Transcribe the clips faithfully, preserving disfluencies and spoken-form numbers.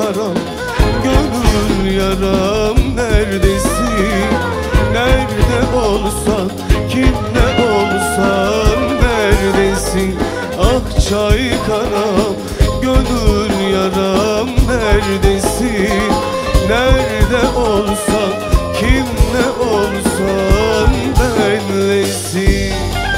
karam, gönül yaram neredesin? Nerede olsan, kimle olsan neredesin? Ah çay karam, gönül yaram neredesin? Nerede olsan, kimle olsan benlesin.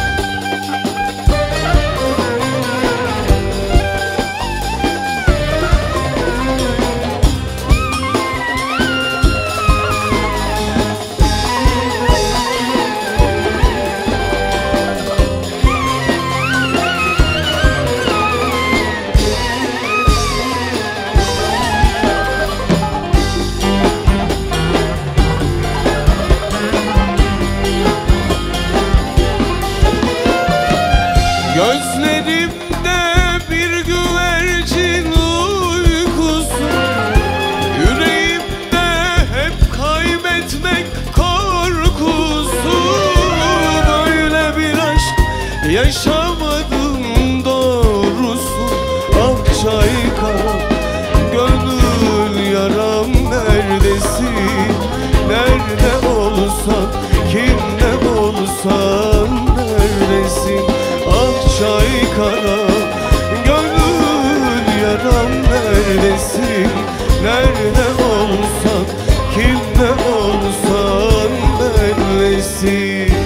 Gözlerimde bir güvercin uykusu, yüreğimde hep kaybetmek korkusu. Böyle bir aşk yaşamadım doğrusu. Ah çay karam, gönül yaram neredesin? Nerede olsan, kimle olsan neredesin? Çay karam, gönül yaram neredesin? Nerede olsan, kimle olsan benlesin.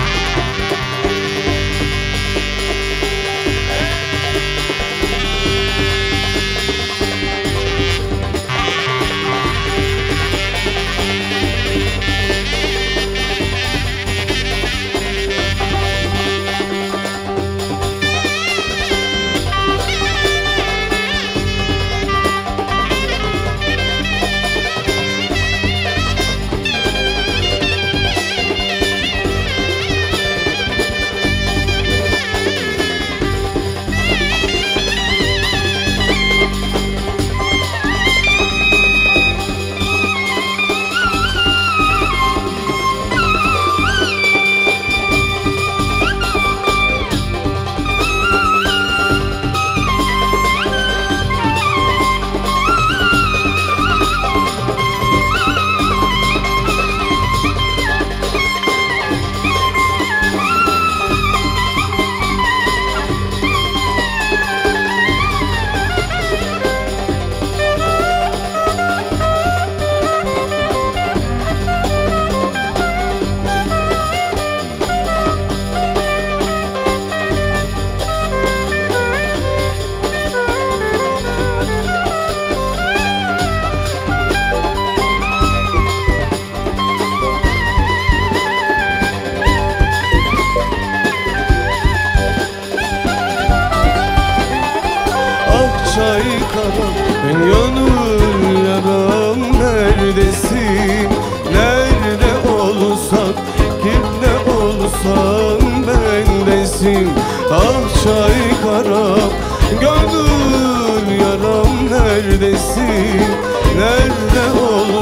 Çay karam, gönül yaram neredesin? Nerede olsan, kimle olsan bendesin. Ah çay karam, gönül yaram neredesin? Nerede olsan